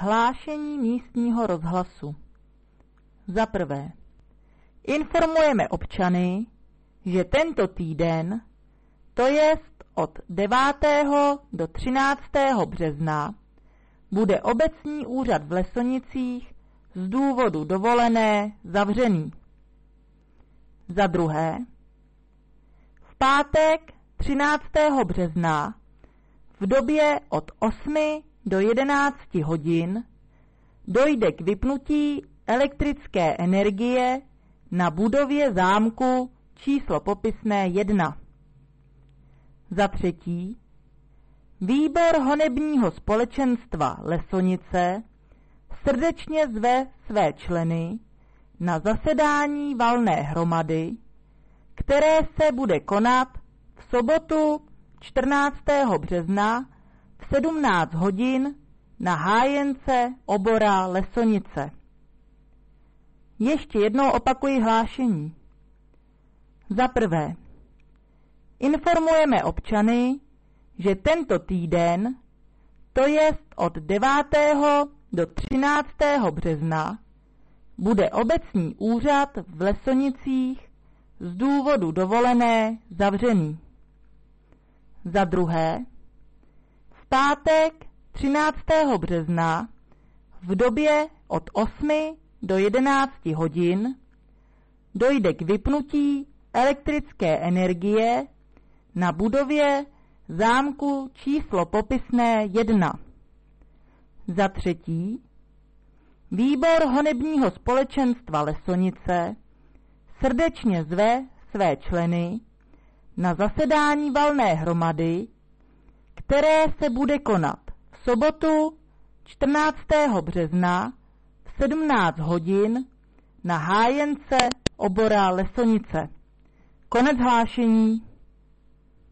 Hlášení místního rozhlasu. Za prvé, informujeme občany, že tento týden, to jest od 9. do 13. března, bude obecní úřad v Lesonicích z důvodu dovolené zavřený. Za druhé, v pátek 13. března v době od 8 do 11 hodin dojde k vypnutí elektrické energie na budově zámku číslo popisné 1. Za třetí, výbor honebního společenstva Lesonice srdečně zve své členy na zasedání valné hromady, které se bude konat v sobotu 14. března v 17 hodin na hájence obora Lesonice. Ještě jednou opakuji hlášení. Za prvé, informujeme občany, že tento týden, to jest od 9. do 13. března, bude obecní úřad v Lesonicích z důvodu dovolené zavřený. Za druhé, v pátek 13. března v době od 8 do 11 hodin dojde k vypnutí elektrické energie na budově zámku číslo popisné 1. Za třetí, výbor honebního společenstva Lesonice srdečně zve své členy na zasedání valné hromady, které se bude konat v sobotu 14. března v 17 hodin na hájence obora Lesonice. Konec hlášení.